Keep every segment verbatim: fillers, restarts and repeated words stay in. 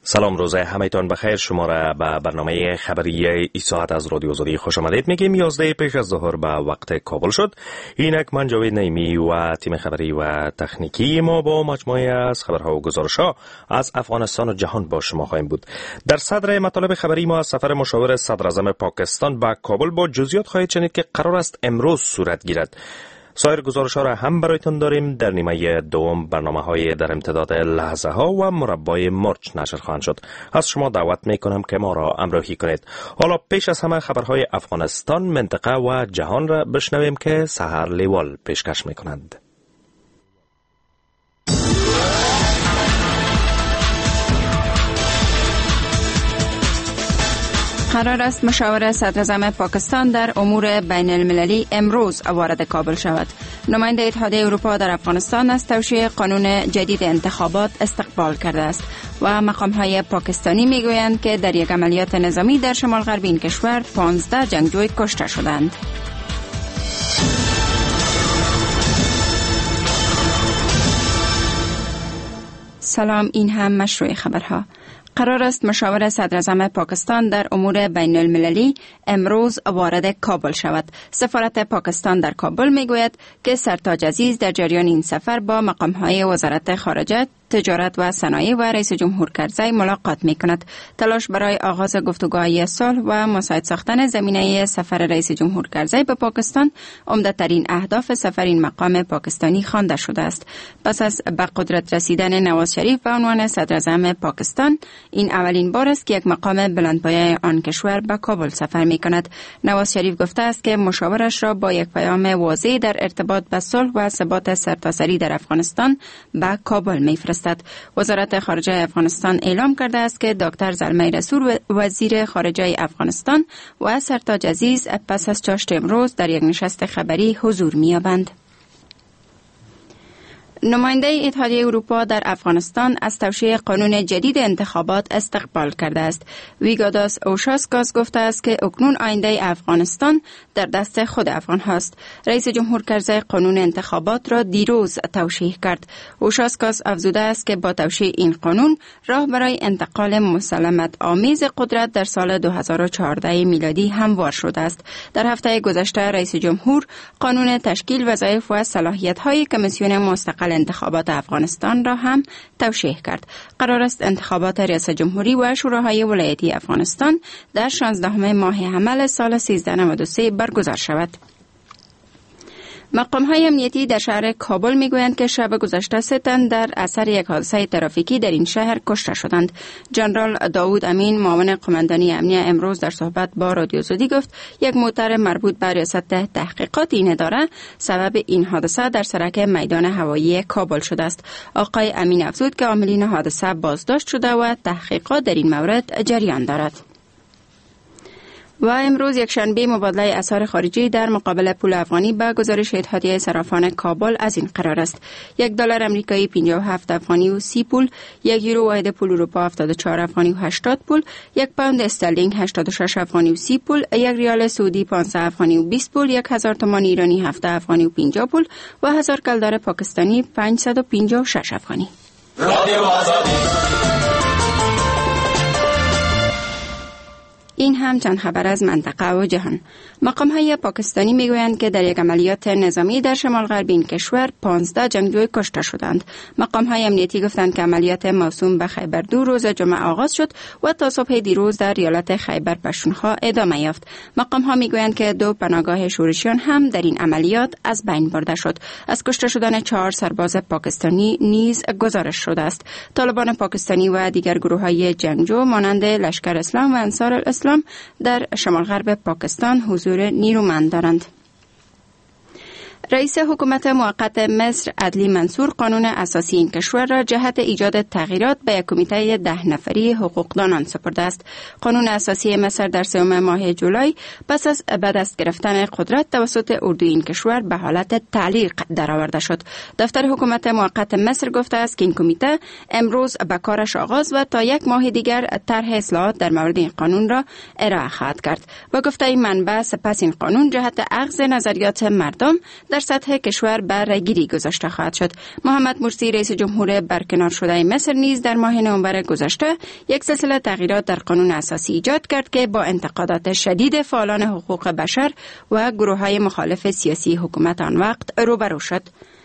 سلام، روز همه‌تان بخیر. شما را به برنامه خبری ای ساعت از رادیو آزادی خوش آمدید میگیم. یازده پیش از ظهر به وقت کابل شد. اینک من جاوید نعیمی و تیم خبری و تکنیکی ما با مجموعه از خبرها و گزارش‌ها از افغانستان و جهان با شما خواهیم بود. در صدر مطالب خبری ما از سفر مشاور صدر اعظم پاکستان به کابل با جزئیات خواهید شنید که قرار است امروز صورت گیرد. سایر گزارش ها را هم برایتان داریم. در نیمه دوم برنامه های در امتداد لحظه ها و مربای مرچ نشر خواهند شد. از شما دعوت می کنم که ما را همراهی کنید. حالا پیش از همه خبرهای افغانستان، منطقه و جهان را بشنویم که سحر لیوال پیشکش می کنند. قرار است مشاور صدر اعظم پاکستان در امور بین المللی امروز وارد کابل شود. نماینده اتحادیه اروپا در افغانستان از توشیح قانون جدید انتخابات استقبال کرده است و مقام‌های پاکستانی میگویند که در یک عملیات نظامی در شمال غربی این کشور پانزده جنگجوی کشته شدند. سلام، این هم مشروع خبرها. قرار است مشاور صدر اعظم پاکستان در امور بین المللی امروز وارد کابل شود. سفارت پاکستان در کابل میگوید که سرتاج عزیز در جریان این سفر با مقام‌های وزارت خارجه، تجارت و صنایع و رئیس جمهور کرزی ملاقات می کند. تلاش برای آغاز گفتگوهای صلح و مساعد ساختن زمینه سفر رئیس جمهور کرزی به پاکستان عمده‌ترین اهداف سفر این مقام پاکستانی خوانده شده است. پس از به قدرت رسیدن نواز شریف به عنوان صدر اعظم پاکستان، این اولین بار است که یک مقام بلندپایه آن کشور به کابل سفر می کند. نواز شریف گفته است که مشاورش را با یک پیام واضح در ارتباط به صلح و ثبات سرتاسری در افغانستان به کابل می‌فرستد. وزارت خارجه افغانستان اعلام کرده است که دکتر زلمه رسول وزیر خارجه افغانستان و سرتاج عزیز پس از چاشت امروز در یک نشست خبری حضور می‌یابند. نماینده اتحادیه اروپا در افغانستان از توشیح قانون جدید انتخابات استقبال کرده است. ویگاداس اوشاسکاس گفته است که اکنون آینده افغانستان در دست خود افغان هاست. رئیس جمهور کرزی قانون انتخابات را دیروز توشیح کرد. اوشاسکاس افزوده است که با توشیح این قانون راه برای انتقال مسالمت آمیز قدرت در سال دو هزار و چهارده میلادی هموار شده است. در هفته گذشته رئیس جمهور قانون تشکیل وظایف و صلاحیت‌های کمیسیون مستقل انتخابات افغانستان را هم توشیح کرد. قرار است انتخابات ریاست جمهوری و شوراهای ولایتی افغانستان در شانزدهم ماه حمل سال سیزده نود و سه برگزار شود. مقام‌های امنیتی در شهر کابل میگویند که شب گذشته سه تن در اثر یک حادثه ترافیکی در این شهر کشته شدند. جنرال داوود امین، معاون قماندانی امنیه، امروز در صحبت با رادیو آزادی گفت یک موتر مربوط به ریاست تحقیقات این اداره سبب این حادثه در سرک میدان هوایی کابل شده است. آقای امین افزود که عاملین حادثه بازداشت شده و تحقیقات در این مورد جریان دارد. و امروز یک شنبه مبادله اسعار خارجی در مقابل پول افغانی به گزارش اتحادیه صرافان کابل از این قرار است: یک دلار امریکایی پنجاه و هفت افغانی و سی پول، یک یورو واحد پول اروپا هفتاد و چهار افغانی و هشتاد پول، یک پوند استرلینگ هشتاد و شش افغانی و سی پول، یک ریال سعودی پانزده افغانی و بیست پول، یک هزار تومان ایرانی هفت افغانی و پنجاه پول و هزار کلدار پاکستانی پانصد و پنجاه و شش افغانی. این هم چند خبر از منطقه و جهان. مقام‌های پاکستانی میگویند که در یک عملیات نظامی در شمال غربی این کشور پانزده جنگجوی کشته شدند. مقام‌های امنیتی گفتند که عملیات موسوم به خیبر دو روز جمعه آغاز شد و تا صبح دیروز در ایالت خیبر پختونخوا ادامه یافت. مقام‌ها میگویند که دو پناهگاه شورشیان هم در این عملیات از بین برده شد. از کشته شدن چهار سرباز پاکستانی نیز گزارش شده است. طالبان پاکستانی و دیگر گروه‌های جنگجو مانند لشکر اسلام و انصار الاسلام در شمال غرب پاکستان حضور نیرومند دارند. رئیس حکومت موقت مصر عدلی منصور قانون اساسی این کشور را جهت ایجاد تغییرات به یک کمیته ده نفری حقوقدانان سپرده است. قانون اساسی مصر در سوم ماه جولای پس از به دست گرفتن قدرت توسط اردوی این کشور به حالت تعلیق درآورده شد. دفتر حکومت موقت مصر گفته است که این کمیته امروز به کارش آغاز و تا یک ماه دیگر طرح اصلاحات در مورد این قانون را ارائه خواهد کرد. با گفته این منبع سپس این قانون جهت اخذ نظریات مردم در سطح کشور به رأیگیری گذاشته خواهد شد. محمد مرسی رئیس جمهور برکنار شده مصر نیز در ماه نوامبر گذشته یک سلسله تغییرات در قانون اساسی ایجاد کرد که با انتقادات شدید فعالان حقوق بشر و گروه‌های مخالف سیاسی حکومت آن وقت روبرو شد.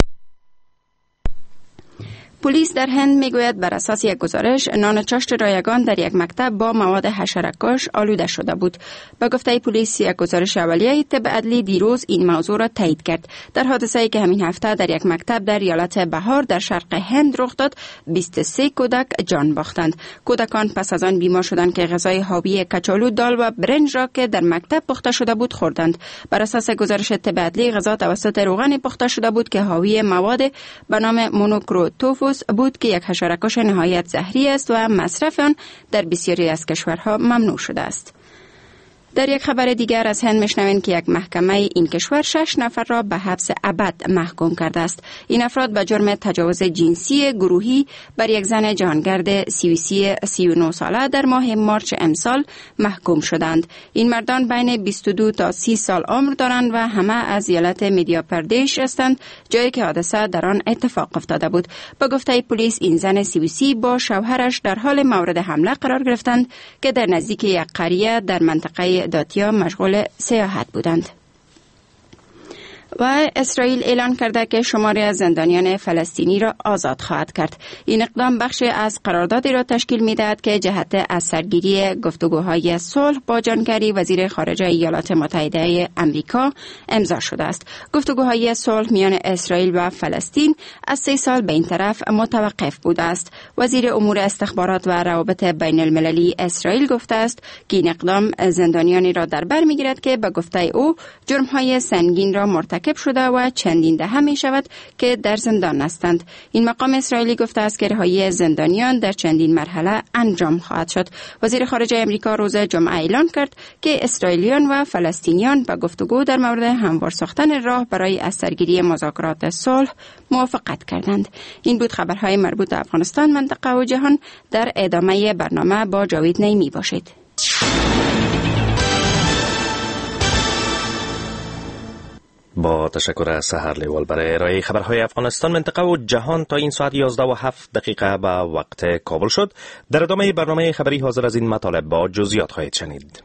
پلیس در هند میگوید بر اساس یک گزارش نان چاشت رایگان در یک مکتب با مواد حشره‌کش آلوده شده بود. به گفته پلیس یک گزارش اولیه طب عدلی دیروز این موضوع را تایید کرد. در حادثه‌ای که همین هفته در یک مکتب در ایالت بهار در شرق هند رخ داد، بیست و سه کودک جان باختند. کودکان پس از آن بیمار شدند که غذای حاوی کچالو، دال و برنج را که در مکتب پخته شده بود خوردند. بر اساس گزارش طب عدلی غذا توسط روغن پخته شده بود که حاوی مواد به نام مونوکروتوفوس بود که یک حشره‌کش نهایت زهری است و مصرف آن در بسیاری از کشورها ممنوع شده است. در یک خبر دیگر از هند میشنویم که یک محکمه این کشور شش نفر را به حبس ابد محکوم کرده است. این افراد به جرم تجاوز جنسی گروهی بر یک زن جهانگرد سوئیسی سی و نه ساله در ماه مارچ امسال محکوم شدند. این مردان بین بیست و دو تا سی سال عمر دارند و همه از ایالت مدیا پردیش هستند، جایی که حادثه در آن اتفاق افتاده بود. به گفته پلیس این زن سوئیسی با شوهرش در حال مورد حمله قرار گرفتند که در نزدیک یک قریه در منطقه داتیا مشغول سیاحت بودند. و اسرائیل اعلان کرده که شماری از زندانیان فلسطینی را آزاد خواهد کرد. این اقدام بخشی از قراردادی را تشکیل می‌دهد که جهت از سرگیری گفتگوهای صلح با جان کری وزیر خارجه ایالات متحده آمریکا امضا شده است. گفتگوهای صلح میان اسرائیل و فلسطین از سه سال به این طرف متوقف بوده است. وزیر امور استخبارات و روابط بین المللی اسرائیل گفته است که این اقدام زندانیانی را در بر می‌گیرد که به گفته او جرم‌های سنگین را مرتکب شده و چندین دهه می شود که در زندان هستند. این مقام اسرائیلی گفته است که رهایی زندانیان در چندین مرحله انجام خواهد شد. وزیر خارجه امریکا روز جمعه اعلان کرد که اسرائیلیان و فلسطینیان به گفتگو در مورد هموار ساختن راه برای از سرگیری مذاکرات صلح موافقت کردند. این بود خبرهای مربوط به افغانستان، منطقه و جهان. در ادامه برنامه با جاوید نعیمی باشید. با تشکر از سحر لیوال برای ارائه خبرهای افغانستان، منطقه و جهان. تا این ساعت یازده و هفت دقیقه به وقت کابل شد. در ادامه برنامه خبری حاضر از این مطالب با جزئیات خواهید شنید.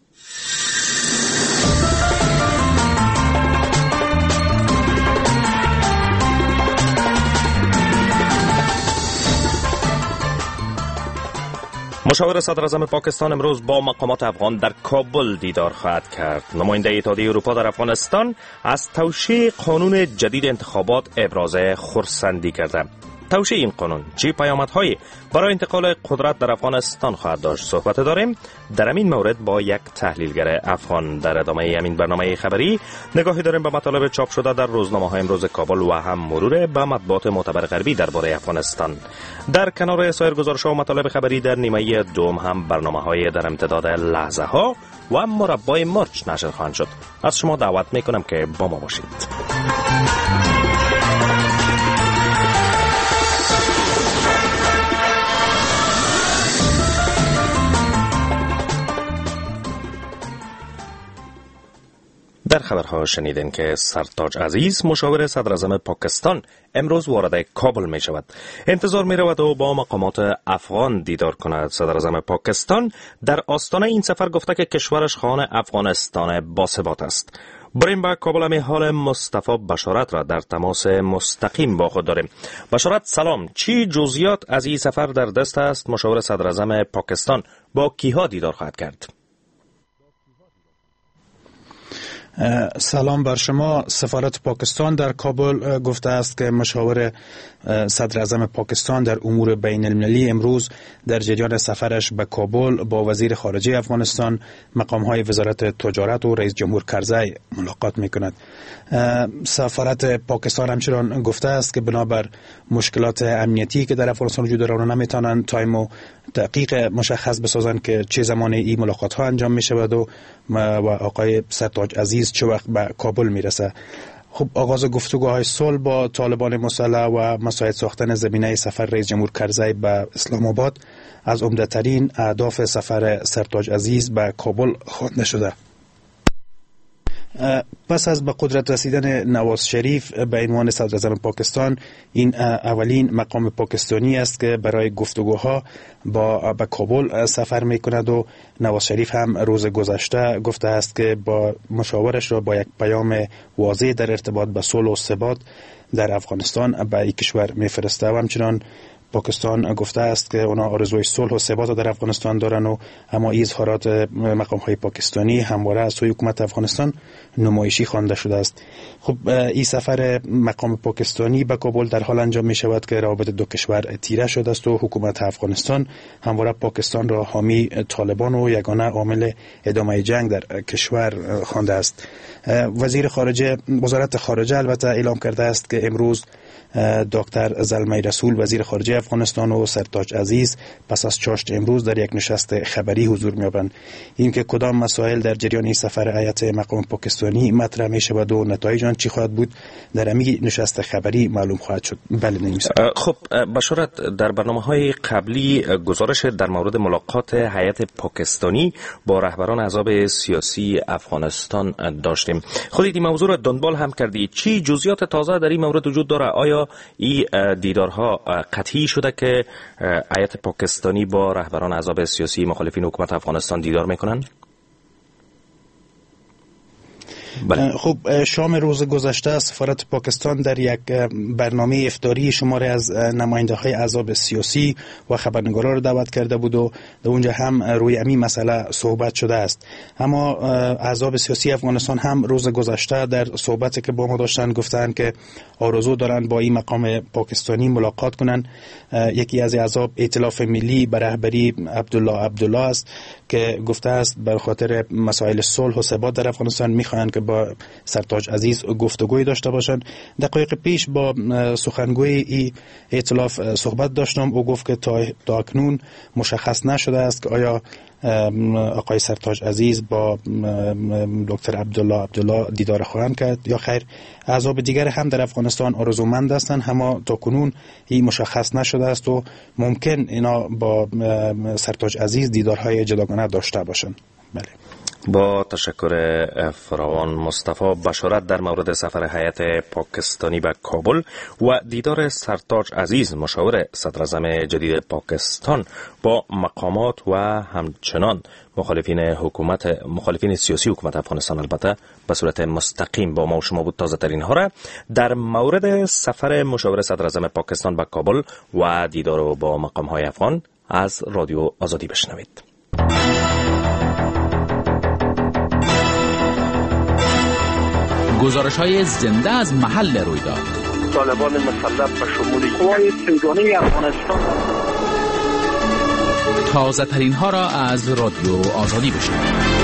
مشاور صدراعظم پاکستان امروز با مقامات افغان در کابل دیدار خواهد کرد. نماینده اتحادیه اروپا در افغانستان از توشیح قانون جدید انتخابات ابراز خرسندی کرده. توشیح این قانون چه پیامدهایی برای انتقال قدرت در افغانستان خواهد داشت؟ صحبت داریم در این مورد با یک تحلیلگر افغان. در ادامه همین برنامه خبری نگاهی داریم به مطالب چاپ شده در روزنامه‌های امروز کابل و هم مرور به مطبوعات معتبر غربی درباره افغانستان. در کنار سایر گزارش‌ها و مطالب خبری در نیمه دوم هم برنامه‌های در امتداد لحظه ها و مربای مرچ نشر خواهند شد. از شما دعوت می‌کنم که با ما باشید. در خبرها شنیدین که سرتاج عزیز مشاور صدراعظم پاکستان امروز وارد کابل می شود. انتظار می رود و با مقامات افغان دیدار کند. صدراعظم پاکستان در آستانه این سفر گفته که کشورش خواهان افغانستان باثبات است. بریم به کابل. می حال مصطفی بشارت را در تماس مستقیم با خود داریم. بشارت سلام، چی جزئیات از این سفر در دست است؟ مشاور صدراعظم پاکستان با کیها دیدار خواهد کرد؟ سلام بر شما. سفارت پاکستان در کابل گفته است که مشاور صدر اعظم پاکستان در امور بین المللی امروز در جریان سفرش به کابل با وزیر خارجه افغانستان، مقامهای وزارت تجارت و رئیس جمهور کرزی ملاقات می کند. سفارت پاکستان همچنان گفته است که بنابر مشکلات امنیتی که در افغانستان وجود دارد نمی توانند تایم و دقیق مشخص بسازند که چه زمانی این ملاقات ها انجام می شود و و آقای سرتاج عزیز چه وقت به کابل می رسه. خب آغاز گفتگوهای صلح با طالبان مسلح و مساعد ساختن زمینه سفر رئیس جمهور کرزی به اسلام آباد از عمده‌ترین اهداف سفر سرتاج عزیز به کابل خوانده شده. پس از به قدرت رسیدن نواز شریف به عنوان صدر اعظم پاکستان، این اولین مقام پاکستانی است که برای گفتگوها با به کابل سفر میکند و نواز شریف هم روز گذشته گفته است که با مشاورش را با یک پیام واضح در ارتباط به صلح و ثبات در افغانستان به این کشور میفرسته و همچنان پاکستان گفته است که اونا آرزوی صلح و ثبات در افغانستان دارن و اما این اظهارات مقام های پاکستانی همواره از سوی حکومت افغانستان نمایشی خوانده شده است. خب این سفر مقام پاکستانی به کابل در حال انجام می شود که روابط دو کشور تیره شده است و حکومت افغانستان همواره پاکستان را حامی طالبان و یگانه عامل ادامه جنگ در کشور خوانده است. وزیر خارجه وزارت خارجه البته اعلام کرده است که امروز دکتر زلمه رسول وزیر خارجه افغانستان و سرتاج عزیز پس از چاشت امروز در یک نشست خبری حضور می‌یابند. این که کدام مسائل در جریان این سفر هیئت مقام پاکستانی مطرح می‌شود و نتایج آن چی خواهد بود در همین نشست خبری معلوم خواهد شد. بله نمی‌ست. خب بشارت، در برنامه‌های قبلی گزارش در مورد ملاقات هیئت پاکستانی با رهبران احزاب سیاسی افغانستان داشتیم. خودت این موضوع را دنبال هم کردی. چی جزئیات تازه در این مورد وجود داره؟ آیا این دیدارها قطعی شده که هیئت پاکستانی با رهبران احزاب سیاسی مخالفین حکومت افغانستان دیدار میکنن؟ بله. خب شام روز گذشته سفارت پاکستان در یک برنامه افطاری شماره از نماینده های احزاب سیاسی و خبرنگاران را دعوت کرده بود و در اونجا هم روی همین مسئله صحبت شده است. اما احزاب سیاسی افغانستان هم روز گذشته در صحبتی که با ما داشتن گفتن که آرزو دارن با این مقام پاکستانی ملاقات کنن. یکی از احزاب ائتلاف ملی به رهبری عبدالله عبدالله است که گفته است بر خاطر مسائل صلح و ثبات در افغانستان میخواهند که با سرتاج عزیز گفتگوی داشته باشند. دقایق پیش با سخنگوی ای ائتلاف صحبت داشتم و گفت که تا, تا اکنون مشخص نشده است که آیا آقای سرتاج عزیز با دکتر عبدالله عبدالله دیدار خواهند کرد یا خیر. احزاب دیگر هم در افغانستان آرزومند هستند، اما تا کنون این مشخص نشده است و ممکن اینا با سرتاج عزیز دیدارهای جداگانه داشته باشند. بله. با تشکر فراوان مصطفی. بشارت در مورد سفر هیئت پاکستانی به کابل و دیدار سرتاج عزیز مشاور صدر اعظم جدید پاکستان با مقامات و همچنان مخالفین حکومت مخالفین سیاسی حکومت افغانستان البته به صورت مستقیم با ما و شما بود. تازه ترین ها را در مورد سفر مشاور صدر اعظم پاکستان به کابل و دیدار با مقام های افغان از رادیو آزادی بشنوید. گزارش‌های زنده از محل رویداد. طالبان مسلح به شمول قوای سیگانی افغانستان. تازه ترین ها را از رادیو آزادی بشنوید.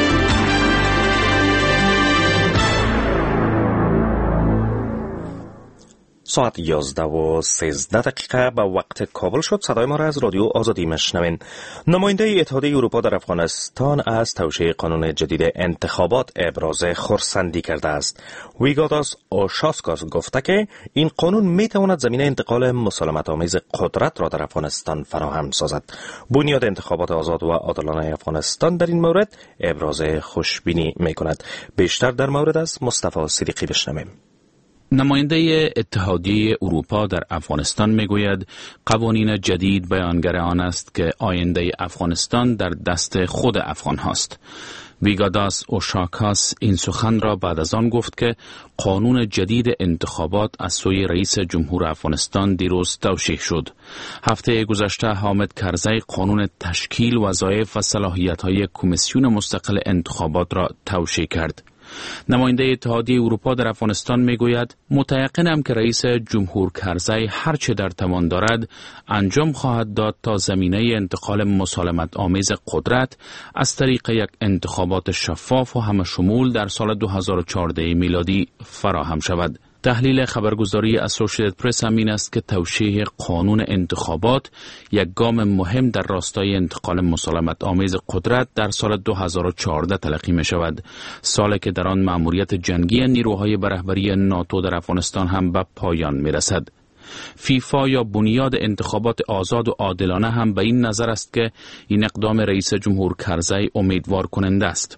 ساعت یازده و سیزده دقیقه به وقت کابل شد. صدای ما را از رادیو آزادی میشنوین. نماینده اتحادیه اروپا در افغانستان از توشیح قانون جدید انتخابات ابراز خرسندی کرده است. ویگاداس اوشاسکاس گفته که این قانون میتواند زمینه انتقال مسالمت آمیز قدرت را در افغانستان فراهم سازد. بنیاد انتخابات آزاد و عادلانه افغانستان در این مورد ابراز خوشبینی میکند. بیشتر در مورد از مصطفی صدیقی بشنویم. نماینده اتحادیه اروپا در افغانستان میگوید قوانین جدید بیانگر آن است که آینده افغانستان در دست خود افغان هاست. ویگاداس اوشاکاس این سخن را بعد از آن گفت که قانون جدید انتخابات از سوی رئیس جمهور افغانستان دیروز توشیح شد. هفته گذشته حامد کرزی قانون تشکیل وظایف و صلاحیت‌های کمیسیون مستقل انتخابات را توشیح کرد. نماینده اتحادیه اروپا در افغانستان میگوید متیقنم که رئیس جمهور کرزی هر چه در توان دارد انجام خواهد داد تا زمینه انتقال مسالمت آمیز قدرت از طریق یک انتخابات شفاف و همشمول در سال دو هزار و چهارده میلادی فراهم شود. تحلیل خبرگزاری اسوسییتد پرس همین است که توشیح قانون انتخابات یک گام مهم در راستای انتقال مسالمت آمیز قدرت در سال دو هزار و چهارده تلقی می شود. سالی که در آن مأموریت جنگی نیروهای به رهبری ناتو در افغانستان هم به پایان می رسد. فیفا یا بنیاد انتخابات آزاد و عادلانه هم به این نظر است که این اقدام رئیس جمهور کرزی امیدوار کننده است.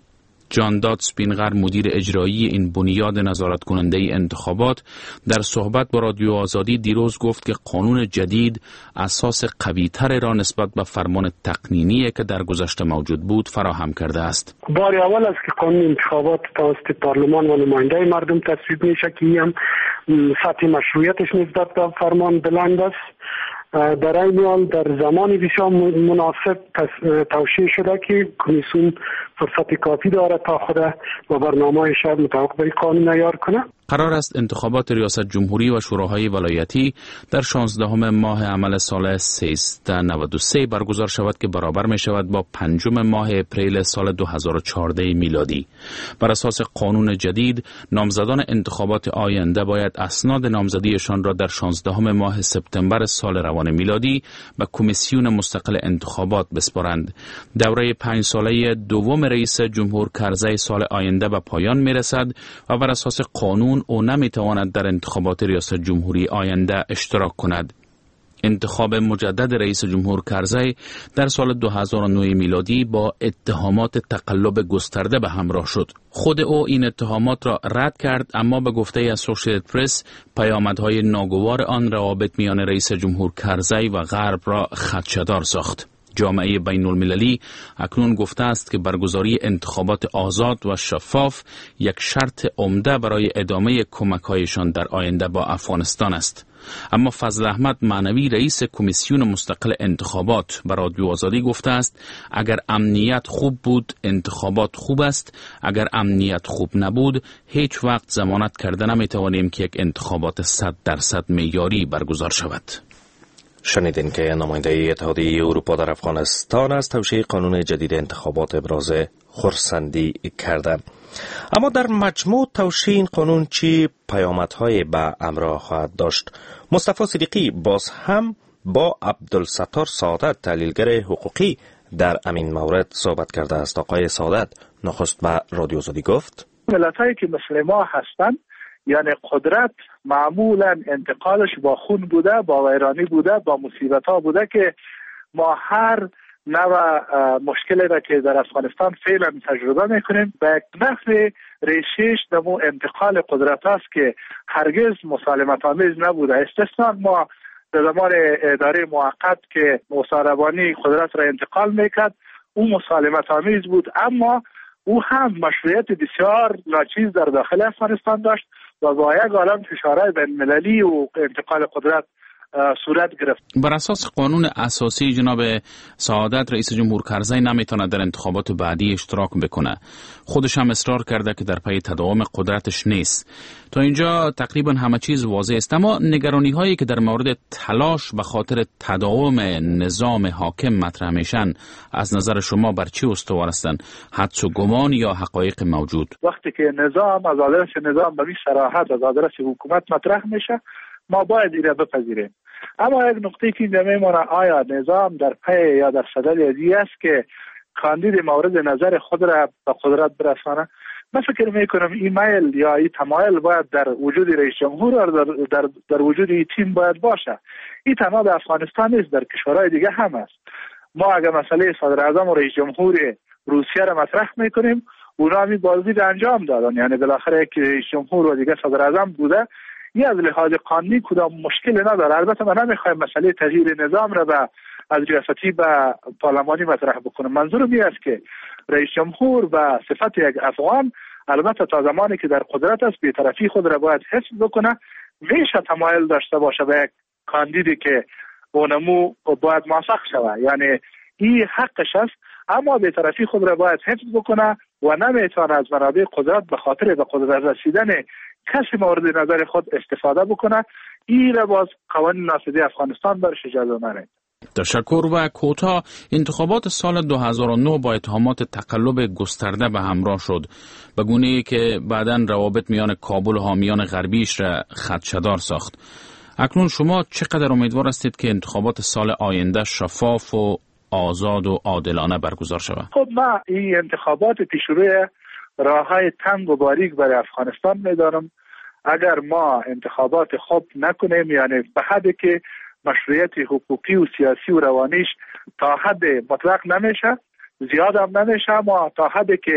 جانداد سپینغر مدیر اجرایی این بنیاد نظارت کننده انتخابات در صحبت با رادیو آزادی دیروز گفت که قانون جدید اساس قوی‌تر را نسبت به فرمان تقنینی که در گذشته موجود بود فراهم کرده است. بار اول است که قانون انتخابات توسط پارلمان و نماینده مردم تصویب میشه که هم سطح مشروعیتش نسبت به فرمان بلند است. در این حال در زمان بسیار مناسب توشیح شده که کمیسیون فرصت کافی داره تا خود و برنامه‌اش مطابق به قانون عیار کنه. قرار است انتخابات ریاست جمهوری و شوراهای ولایتی در شانزدهم ماه عمل سال سیصد و نود و سه برگزار شود که برابر می شود با پنجم ماه اپریل سال دو هزار و چهارده میلادی. بر اساس قانون جدید نامزدان انتخابات آینده باید اسناد نامزدیشان را در شانزدهم ماه سپتامبر سال روان میلادی به کمیسیون مستقل انتخابات بسپارند. دوره پنج ساله دوم رئیس جمهور کرزی سال آینده به پایان می رسد و بر اساس قانون او نمیتواند در انتخابات ریاست جمهوری آینده اشتراک کند. انتخاب مجدد رئیس جمهور کرزی در سال دو هزار و نه میلادی با اتهامات تقلب گسترده به همراه شد. خود او این اتهامات را رد کرد، اما به گفته اسوسییتد پرس پیامدهای ناگوار آن روابط میان رئیس جمهور کرزی و غرب را خدشه‌دار ساخت. جامعه بین المللی اکنون گفته است که برگزاری انتخابات آزاد و شفاف یک شرط عمده برای ادامه کمک‌هایشان در آینده با افغانستان است. اما فضل احمد معنوی رئیس کمیسیون مستقل انتخابات به رادیو آزادی گفته است اگر امنیت خوب بود انتخابات خوب است، اگر امنیت خوب نبود هیچ وقت ضمانت کرده نمیتوانیم که یک انتخابات صد درصد معیاری برگزار شود. شنیدین که نماینده اتحادیه اروپا در افغانستان از توشیح قانون جدید انتخابات ابراز خرسندی کرده. اما در مجموع توشیح این قانون چی پیامدهای به همراه خواهد داشت؟ مصطفی صدیقی باز هم با عبدالستار سعادت تحلیلگر حقوقی در امین مورد صحبت کرده است. آقای سعادت نخست به رادیو آزادی گفت ملت‌هایی که مثل ما هستند، یعنی قدرت معمولا انتقالش با خون بوده، با ویرانی بوده، با مصیبت ها بوده که ما هر نوع مشکلی را که در افغانستان فعلا تجربه میکنیم به نحو ریشش دمو انتقال قدرت است که هرگز مسالمت آمیز نبوده. استثنا ما در زمان اداره موقت که موسی ربانی قدرت را انتقال میکرد او مسالمت آمیز بود، اما او هم مشروعیت بسیار ناچیز در داخل افغانستان داشت و با یک عالم فشارهای بین المللی و انتقال قدرت صورت گرفت. بر اساس قانون اساسی جناب سعادت رئیس جمهور کرزی نمیتونه در انتخابات بعدی اشتراک بکنه. خودش هم اصرار کرده که در پی تداوم قدرتش نیست. تا اینجا تقریبا همه چیز واضح است، اما نگرانی هایی که در مورد تلاش به خاطر تداوم نظام حاکم مطرح میشن از نظر شما بر چی استوار هستند؟ حدس و گمان یا حقایق موجود؟ وقتی که نظام از آدرس نظام به صراحت از آدرس حکومت مطرح میشه ما باید ایره بپذیریم. اما یک نقطه که اینجا میمونه، آیا نظام در پی یا در صدد ازی است که کاندید مورد نظر خود را به قدرت برسانه؟ من فکر میکنم این میل یا این تمایل باید در وجود رئیس جمهور و در, در, در وجود این تیم باید باشه. این تنها در افغانستان نیست، در کشورهای دیگه هم است. ما اگر مسئله صدر اعظم و رئیس جمهور روسیه را مطرح میکنیم، اونا می بازی را انجام دادن، یعنی بالاخره یک رئیس جمهور و دیگه صدر اعظم بوده. این از لحاظ قانونی کدام مشکل نداره. البته ما نمیخوایم مسئله تغییر نظام را به از ریاستی به پارلمانی مطرح بکنم. منظورم این است که رئیس جمهور به صفت یک افغان البته تا زمانی که در قدرت است بی‌طرفی خود را باید حفظ بکنه. میشه تمایل داشته باشه به یک کاندیدی که اونمو باید موفق شود، یعنی این حقش است، اما بی‌طرفی خود را باید حفظ بکنه و نمیتونه از منابع قدرت به خاطر به قدرت رسیدن کسی مورد نظر خود استفاده بکنه. این را باز قوانین ناسازی افغانستان برش اجازه نمیده. تشکر. و کوتاه انتخابات سال دو هزار و نه با اتهامات تقلب گسترده به همراه شد، به گونه‌ای که بعداً روابط میان کابل و حامیان غربیش را خدشه‌دار ساخت. اکنون شما چقدر امیدوار هستید که انتخابات سال آینده شفاف و آزاد و عادلانه برگزار شود؟ خب ما این انتخابات پیشروی راههای تنگ و باریک برای افغانستان میدانم. اگر ما انتخابات خوب نکنیم، یعنی به حدی که مشروعیت حقوقی و سیاسی و روانیش تا حد مطلق نمیشه، زیاد هم نمیشه، ما تا حدی که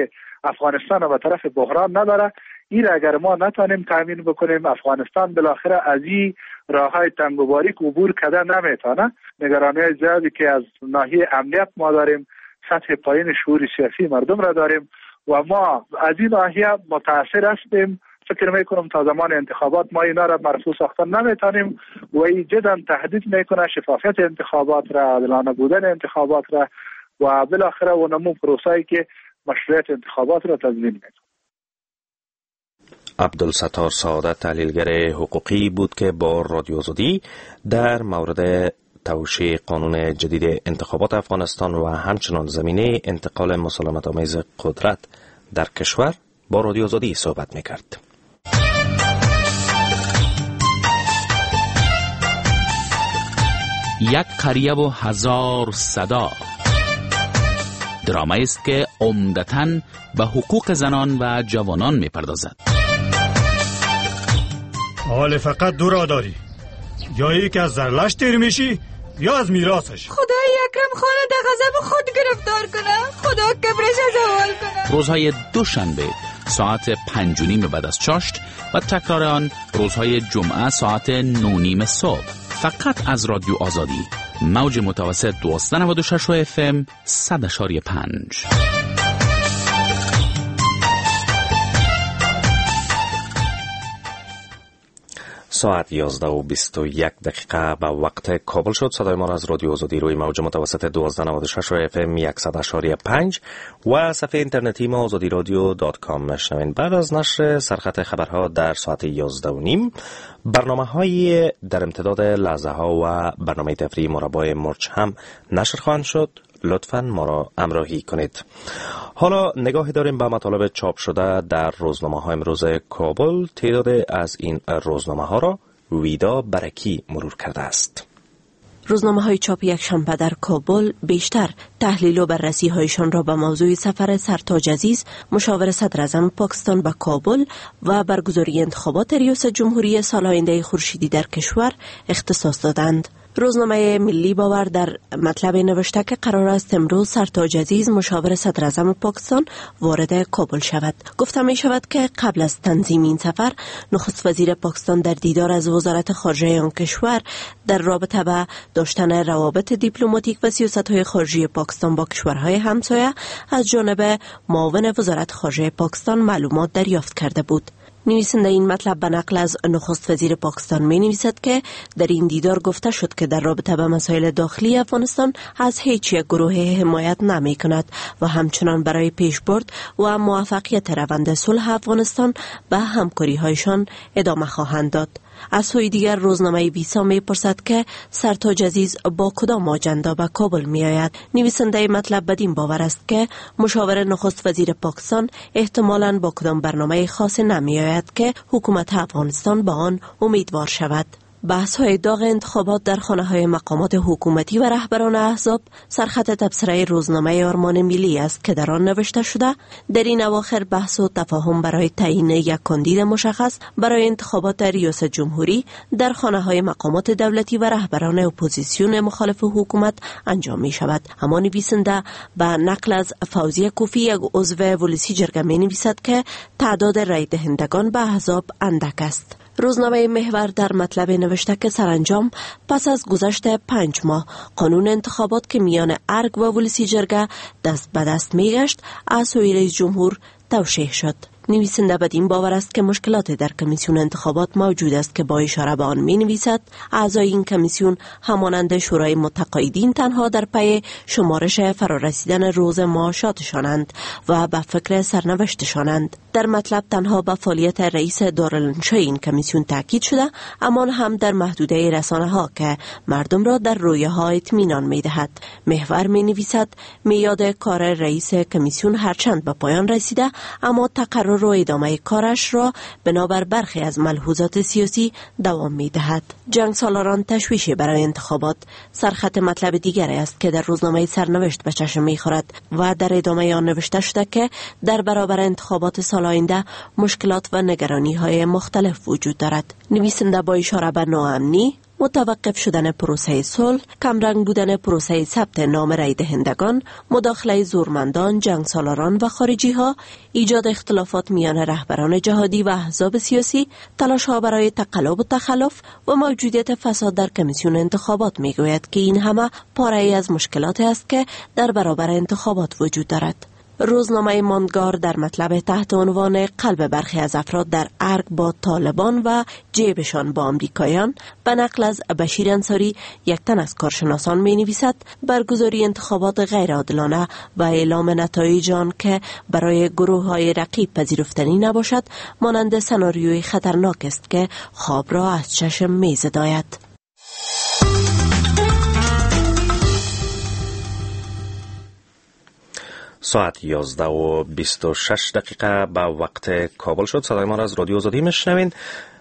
افغانستان را به طرف بحران نبره. این اگر ما نتانیم تامین بکنیم، افغانستان بالاخره از این راههای تنگ و باریک عبور کرده نمیتونه. نگرانی‌های زیادی که از ناحیه امنیت ما داریم، سطح پایین شعور سیاسی مردم را داریم و ما از این ناحیه متاثر هستیم. فکر میکنم تا زمان انتخابات ما اینا را مرفوع ساختن نمیتونیم و این جدا تهدید میکنه شفافیت انتخابات را، عادلانه بودن انتخابات را و بالاخره اونمون پروسه‌ای که مشروعیت انتخابات را تضمین میکنه. عبدالستار سعادت، تحلیلگر حقوقی بود که با رادیو آزادی در مورد توشیح قانون جدید انتخابات افغانستان و همچنان زمینه انتقال مسالمت آمیز قدرت در کشور با رادیو آزادی صحبت میکرد. یک قریه و هزار صدا درامایی است که عمدتاً به حقوق زنان و جوانان میپردازد. حال فقط دو راه داری، یا یکی از زرلش تیر میشی یا از میراثش. خدای اکرم خانه در غضب خود گرفتار کنه، خدا کبرش زوال کنه. روزهای دوشنبه ساعت پنج و نیم بعد از چاشت و تکرار آن روزهای جمعه ساعت نو نیم صبح، فقط از رادیو آزادی، موج متوسط دویست و نود و شش اف ام صد و پنج. ساعت یازده و بیست و یک دقیقه به وقت کابل شد. صدای ما را از رادیو آزادی روی موج متوسط دویست و نود و شش اف ام صد و پنج و صفحه اینترنتی ما آزادی رادیو دات کام میشنوین. بعد از نشر سرخط خبرها در ساعت یازده و نیم، برنامه های در امتداد لحظه ها و برنامه تفریحی مربای مرچ هم نشر خواهند شد. لطفاً ما را همراهی کنید. حالا نگاهی داریم به مطالب چاپ شده در روزنامه های امروز کابل. تعداد از این روزنامه ها را ویدا برکی مرور کرده است. روزنامه های چاپ یک شنبه در کابل بیشتر تحلیل و بررسی هایشان را به موضوع سفر سرتاج عزیز مشاور صدر اعظم پاکستان به کابل و برگزاری انتخابات ریاست جمهوری سال آینده خورشیدی در کشور اختصاص دادند. روزنامه ملی باور در مطلب نوشته که قرار است امروز سرتاج عزیز مشاور صدر اعظم پاکستان وارد کابل شود. گفته می شود که قبل از تنظیم این سفر، نخست وزیر پاکستان در دیدار از وزارت خارجه آن کشور در رابطه با داشتن روابط دیپلماتیک و سیاست‌های خارجی پاکستان با کشورهای همسایه از جانب معاون وزارت خارجه پاکستان معلومات دریافت کرده بود. نویسنده این مطلب به نقل از نخست وزیر پاکستان می نویسد که در این دیدار گفته شد که در رابطه با مسائل داخلی افغانستان از هیچ یک گروه حمایت نمی کند و همچنان برای پیشبرد و موفقیت روند صلح افغانستان به همکاری هایشان ادامه خواهند داد. از سوی دیگر روزنامه ویسا می پرسد که سرتاج عزیز با کدام آجندا به کابل می آید. نویسنده مطلب بدین باور است که مشاور نخست وزیر پاکستان احتمالاً با کدام برنامه خاص نمی آید که حکومت افغانستان با آن امیدوار شود. بحث های داغ انتخابات در خانه های مقامات حکومتی و رهبران احزاب سرخط تبصره روزنامه آرمان ملی است که در آن نوشته شده در این اواخر بحث و تفاهم برای تعیین یک کاندید مشخص برای انتخابات ریاست جمهوری در خانه های مقامات دولتی و رهبران اپوزیسیون مخالف حکومت انجام می شود. اما نویسنده به نقل از فوزیه کوفی، یک عضو ولسی جرگه می نویسد که تعداد رای دهندگان به احزاب اندک است. روزنامه محور در مطلب نوشته که سرانجام پس از گذشت پنج ماه قانون انتخابات که میان ارگ و ولسی جرگه دست به دست می گشت از سوی رئیس جمهور توشیح شد. نویسنده بدین باور است که مشکلات در کمیسیون انتخابات موجود است که با اشاره به آن می نویسد اعضای این کمیسیون همانند شورای متقاعدین تنها در پی شمارش فرارسیدن روز معاشاتشانند و به فکر سرنوشتشانند. در مطلب تنها به فعالیت رئیس دارالانشای این کمیسیون تاکید شده، اما هم در محدوده رسانه ها که مردم را در رویه ها اطمینان می دهد. محور می نویسد میاد کار رئیس کمیسیون هرچند به پایان رسیده، اما تقرر و ادامه کارش را بنابر برخی از ملحوظات سیاسی دوام می دهد. جنگ سالاران تشویشی برای انتخابات سرخط مطلب دیگری است که در روزنامه سرنوشت به چشم می خورد و در ادامه آن نوشته شده که در برابر انتخابات سال آینده مشکلات و نگرانی های مختلف وجود دارد. نویسنده با اشاره به ناامنی، متوقف شدن پروسه صلح، کمرنگ بودن پروسه ثبت نام رای دهندگان، مداخله زورمندان، جنگسالاران و خارجی ها، ایجاد اختلافات میان رهبران جهادی و احزاب سیاسی، تلاش ها برای تقلب و تخلف و موجودیت فساد در کمیسیون انتخابات میگوید که این همه پاره ای از مشکلاتی است که در برابر انتخابات وجود دارد. روزنامه ماندگار در مطلب تحت عنوان قلب برخی از افراد در ارگ با طالبان و جیبشان با آمریکایان به نقل از بشیر انصاری، یک تن از کارشناسان می نویسد برگزاری انتخابات غیر عادلانه و اعلام نتایج آن که برای گروه های رقیب پذیرفتنی نباشد مانند سناریوی خطرناک است که خواب را از چشم می زداید. ساعت یازده و بیست و شش دقیقه به وقت کابل شد. صدای ما را از رادیو آزادی میشنوین.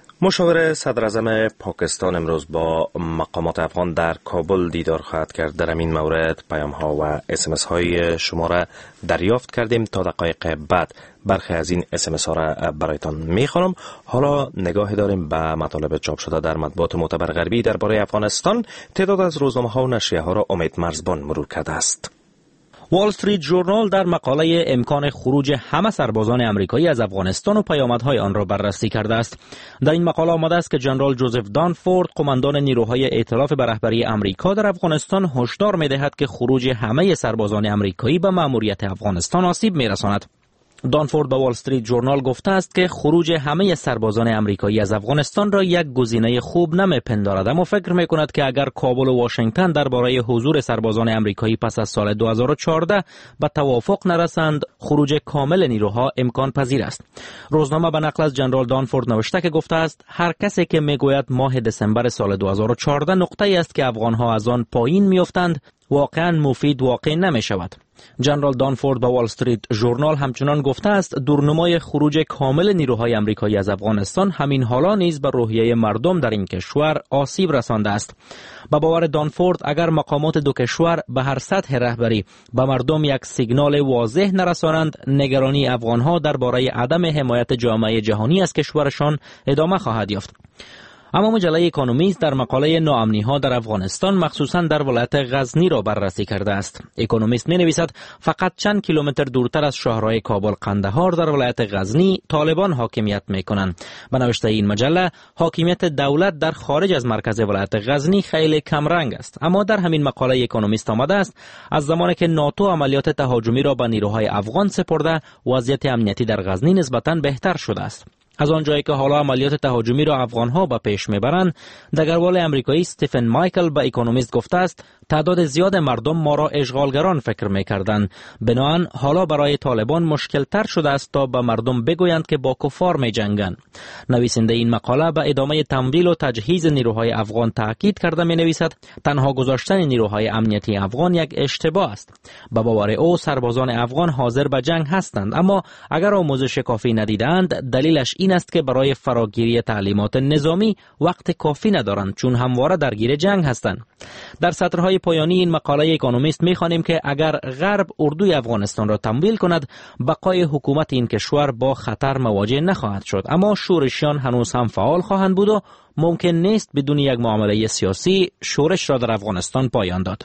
مشاور صدر اعظم پاکستان امروز با مقامات افغان در کابل دیدار خواهد کرد. در این مورد پیام ها و اس ام اس های شما را دریافت کردیم. تا دقایق بعد برخی از این اس ام اس ها را برایتان میخوانم. حالا نگاه داریم به مطالب چاپ شده در مطبوعات معتبر غربی درباره افغانستان. تعداد از روزنامه ها و نشریه ها را امید مرزبان مرور کرده است. وال استریت ژورنال در مقاله امکان خروج همه سربازان امریکایی از افغانستان و پیامدهای آن را بررسی کرده است. در این مقاله آمده است که جنرال جوزف دانفورد، قماندان نیروهای ائتلاف به رهبری امریکا در افغانستان، هشدار می‌دهد که خروج همه سربازان امریکایی به مأموریت افغانستان آسیب می‌رساند. دانفورد به وال استریت ژورنال گفته است که خروج همه سربازان امریکایی از افغانستان را یک گزینه خوب نمی‌پندارد، اما فکر می‌کند که اگر کابل و واشنگتن درباره حضور سربازان امریکایی پس از سال دو هزار و چهارده به توافق نرسند، خروج کامل نیروها امکان پذیر است. روزنامه به نقل از جنرال دانفورد نوشته که گفته است هر کسی که میگوید ماه دسامبر سال دو هزار و چهارده نقطه‌ای است که افغان‌ها از آن پایین می‌افتند، واقعا مفید واقع نمی‌شود. جنرال دانفورد به وال استریت ژورنال همچنان گفته است دورنمای خروج کامل نیروهای امریکایی از افغانستان همین حالا نیز به روحیه مردم در این کشور آسیب رسانده است. به باور دانفورد اگر مقامات دو کشور به هر سطح رهبری به مردم یک سیگنال واضح نرسانند، نگرانی افغانها درباره عدم حمایت جامعه جهانی از کشورشان ادامه خواهد یافت. اما مجله اکونومیست در مقاله ناامنی ها در افغانستان مخصوصا در ولایت غزنی را بررسی کرده است. اکونومیست می نویسد فقط چند کیلومتر دورتر از شهرهای کابل قندهار در ولایت غزنی طالبان حاکمیت می کنند. به نوشته این مجله حاکمیت دولت در خارج از مرکز ولایت غزنی خیلی کمرنگ است. اما در همین مقاله اکونومیست آمده است از زمانی که ناتو عملیات تهاجمی را به نیروهای افغان سپرده وضعیت امنیتی در غزنی نسبتاً بهتر شده است. از آنجایی که حالا عملیات تهاجمی را افغانها به پیش میبرند، دگروال امریکایی استیفن مایکل به اکونومیست گفته است تعداد زیاد مردم ما را اشغالگران فکر میکردند، بنابراین حالا برای طالبان مشکل تر شده است تا به مردم بگویند که با کفار میجنگند. نویسنده این مقاله به ادامه تمویل و تجهیز نیروهای افغان تاکید کرده می نویسد تنها گذاشتن نیروهای امنیتی افغان یک اشتباه است. به باور او سربازان افغان حاضر به جنگ هستند، اما اگر آموزش کافی ندیدند دلیلش این است که برای فراگیری تعلیمات نظامی وقت کافی ندارند، چون همواره درگیر جنگ هستند. در سطرهای پایانی این مقاله اکونومیست می‌خوانیم که اگر غرب اردوی افغانستان را تمویل کند، بقای حکومت این کشور با خطر مواجه نخواهد شد، اما شورشیان هنوز هم فعال خواهند بود و ممکن نیست بدون یک معامله سیاسی شورش را در افغانستان پایان داد.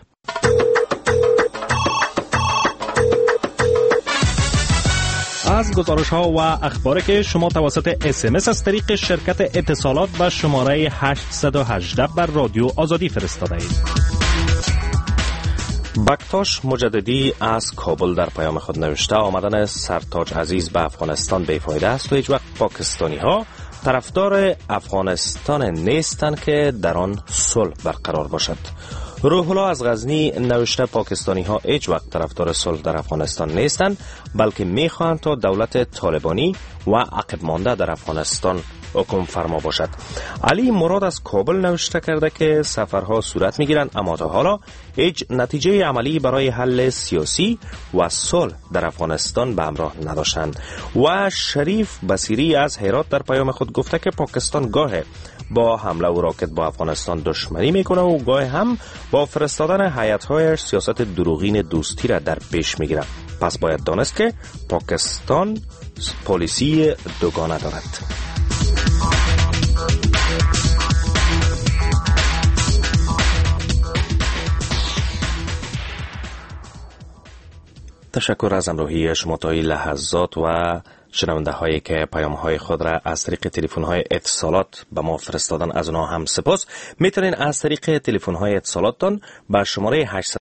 از گزارش ها و اخباری که شما توسط اس ام اس از طریق شرکت اتصالات و شماره هشت یک هشت بر رادیو آزادی فرستاده اید. بکتاش مجددی از کابل در پیام خود نوشته آمدن سرتاج عزیز به افغانستان بیفایده است و هیچ وقت پاکستانی ها طرفدار افغانستان نیستند که در آن صلح برقرار باشد. روح الله از غزنی نوشته پاکستانی ها هیچ وقت طرفدار صلح در افغانستان نیستند، بلکه میخواهند تا دولت طالبانی و عقب مانده در افغانستان حکم فرما باشد. علی مراد از کابل نوشته کرده که سفرها صورت میگیرند اما تا حالا هیچ نتیجه عملی برای حل سیاسی و صلح در افغانستان به همراه نداشتند. و شریف بصیری از هرات در پیام خود گفته که پاکستان گاه با حمله و راکت با افغانستان دشمنی میکنه و گاه هم با فرستادن هیئت‌هایش سیاست دروغین دوستی را در پیش میگیره. پس باید دانست که پاکستان پالیسی دوگانه دارد. تشکر از همراهی شما تا این لحظات و شنونده هایی که پیام های خود را از طریق تلفن های اتصالات به ما فرستادن، از اونها هم سپاس. میتونین از طریق تلفن های اتصالاتتان به شماره هشتصد